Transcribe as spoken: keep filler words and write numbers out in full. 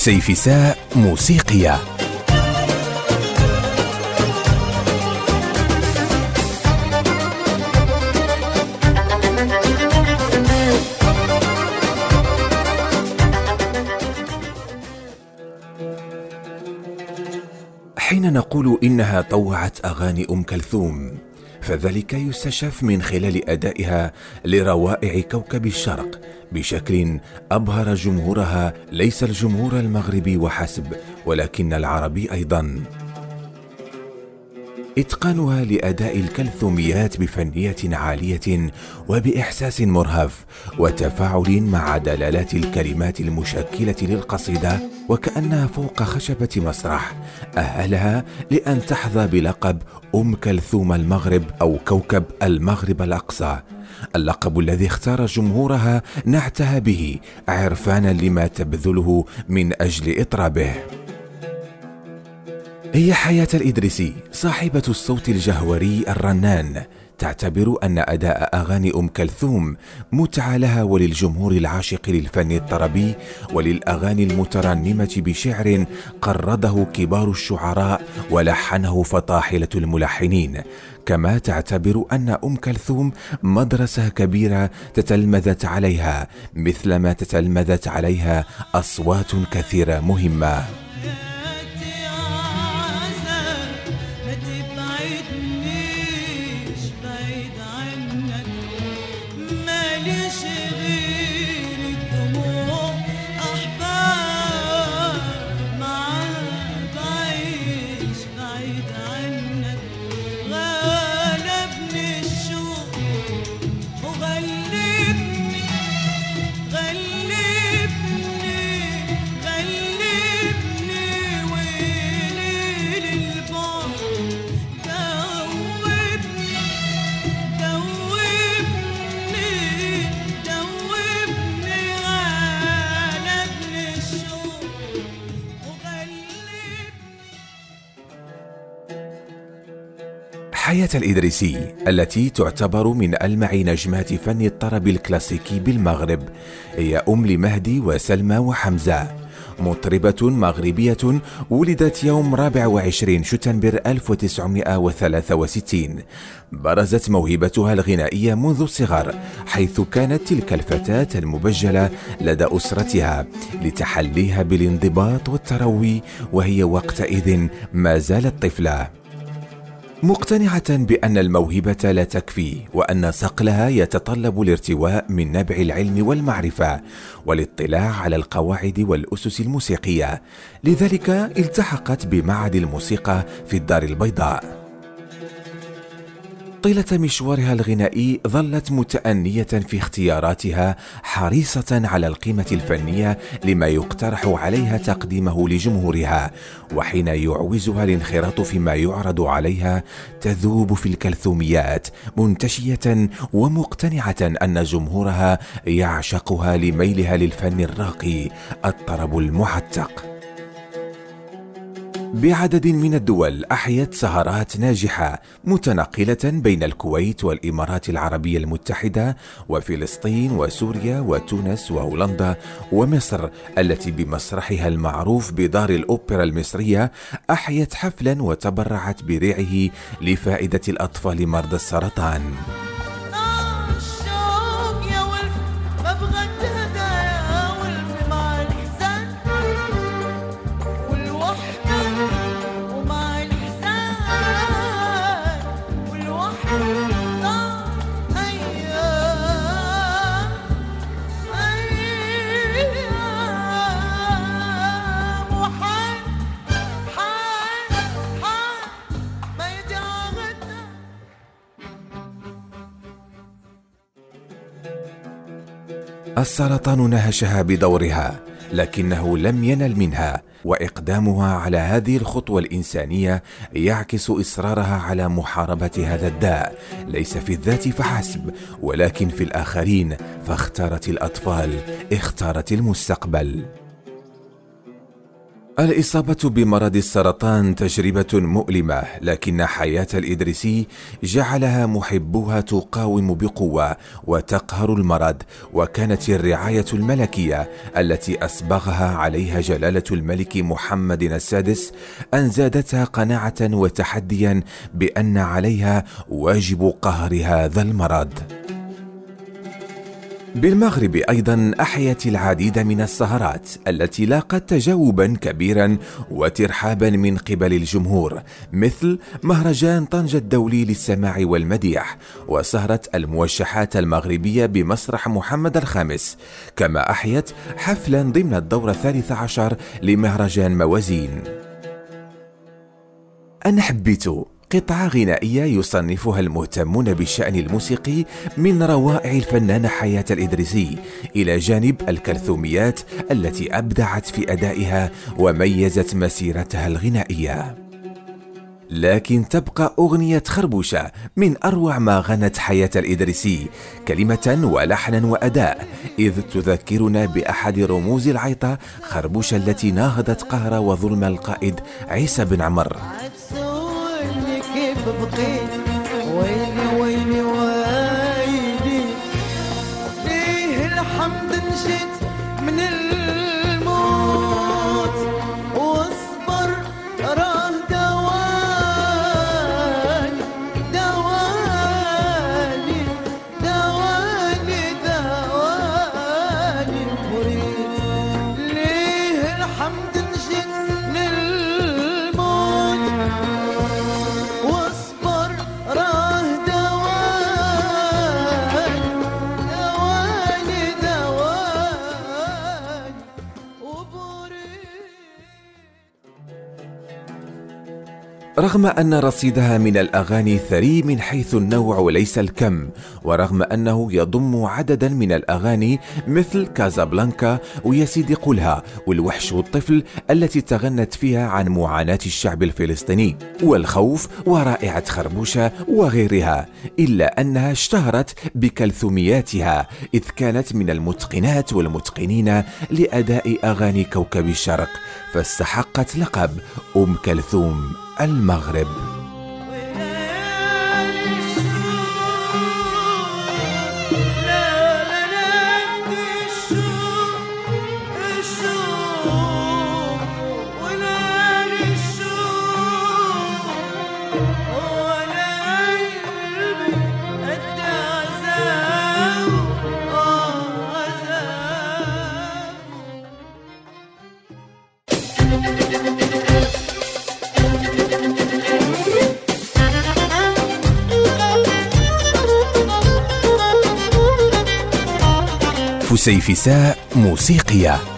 سيفساء موسيقية. حين نقول إنها طوعت أغاني أم كلثوم فذلك يستشف من خلال أدائها لروائع كوكب الشرق بشكل أبهر جمهورها، ليس الجمهور المغربي وحسب ولكن العربي أيضا. إتقانها لأداء الكلثوميات بفنية عالية وبإحساس مرهف وتفاعل مع دلالات الكلمات المشكلة للقصيدة وكأنها فوق خشبة مسرح أهلها لأن تحظى بلقب أم كلثوم المغرب أو كوكب المغرب الأقصى، اللقب الذي اختار جمهورها نعتها به عرفانا لما تبذله من أجل إطرابه. هي حياة الإدريسي صاحبة الصوت الجهوري الرنان تعتبر أن أداء أغاني أم كلثوم متعة لها وللجمهور العاشق للفن الطربي وللأغاني المترنمة بشعر قرضه كبار الشعراء ولحنه فطاحلة الملحنين، كما تعتبر أن أم كلثوم مدرسة كبيرة تتلمذت عليها مثلما تتلمذت عليها أصوات كثيرة مهمة. حياة الإدريسي التي تعتبر من ألمع نجمات فن الطرب الكلاسيكي بالمغرب هي أم لمهدي وسلمى وحمزة، مطربة مغربية ولدت يوم رابع وعشرين شتنبر ألف وتسعمائة وثلاثة وستين. برزت موهبتها الغنائية منذ الصغر، حيث كانت تلك الفتاة المبجلة لدى أسرتها لتحليها بالانضباط والتروي وهي وقتئذ ما زالت طفلة، مقتنعة بأن الموهبة لا تكفي وأن صقلها يتطلب الارتواء من نبع العلم والمعرفة والاطلاع على القواعد والأسس الموسيقية، لذلك التحقت بمعهد الموسيقى في الدار البيضاء. طيلة مشوارها الغنائي ظلت متأنية في اختياراتها، حريصة على القيمة الفنية لما يقترح عليها تقديمه لجمهورها، وحين يعوزها الانخراط فيما يعرض عليها تذوب في الكلثوميات منتشية ومقتنعة أن جمهورها يعشقها لميلها للفن الراقي الطرب المعتق. بعدد من الدول أحيت سهرات ناجحة متنقلة بين الكويت والإمارات العربية المتحدة وفلسطين وسوريا وتونس وهولندا ومصر، التي بمسرحها المعروف بدار الأوبرا المصرية أحيت حفلا وتبرعت بريعه لفائدة الأطفال مرضى السرطان. السرطان نهشها بدورها لكنه لم ينل منها، وإقدامها على هذه الخطوة الإنسانية يعكس إصرارها على محاربة هذا الداء، ليس في الذات فحسب ولكن في الآخرين، فاختارت الأطفال، اختارت المستقبل. الإصابة بمرض السرطان تجربة مؤلمة، لكن حياة الإدريسي جعلها محبوها تقاوم بقوة وتقهر المرض، وكانت الرعاية الملكية التي أسبغها عليها جلالة الملك محمد السادس أن زادتها قناعة وتحديا بأن عليها واجب قهر هذا المرض. بالمغرب أيضا أحيت العديد من السهرات التي لاقت تجاوبا كبيرا وترحابا من قبل الجمهور، مثل مهرجان طنجة الدولي للسماع والمديح، وسهرة الموشحات المغربية بمسرح محمد الخامس، كما أحيت حفلا ضمن الدورة الثالث عشر لمهرجان موازين. أنا حبيتو قطعة غنائية يصنفها المهتمون بالشأن الموسيقي من روائع الفنانة حياة الإدريسي، إلى جانب الكلثوميات التي أبدعت في أدائها وميزت مسيرتها الغنائية. لكن تبقى أغنية خربوشة من أروع ما غنت حياة الإدريسي، كلمة ولحنا وأداء، إذ تذكرنا بأحد رموز العيطة خربوشة التي ناهضت قهر وظلم القائد عيسى بن عمر. بقيت ويلي ويلي ويلي ليه الحمد نجيت من الموت واصبر راه دواني دواني دواني دواني مريد ليه الحمد نجيت من الموت رغم أن رصيدها من الأغاني ثري من حيث النوع وليس الكم، ورغم أنه يضم عددا من الأغاني مثل كازابلانكا ويا سيدي قولها والوحش والطفل التي تغنت فيها عن معاناة الشعب الفلسطيني والخوف ورائعة خربوشة وغيرها، إلا أنها اشتهرت بكلثومياتها، إذ كانت من المتقنات والمتقنين لأداء أغاني كوكب الشرق، فاستحقت لقب أم كلثوم المغرب. فسيفساء موسيقية.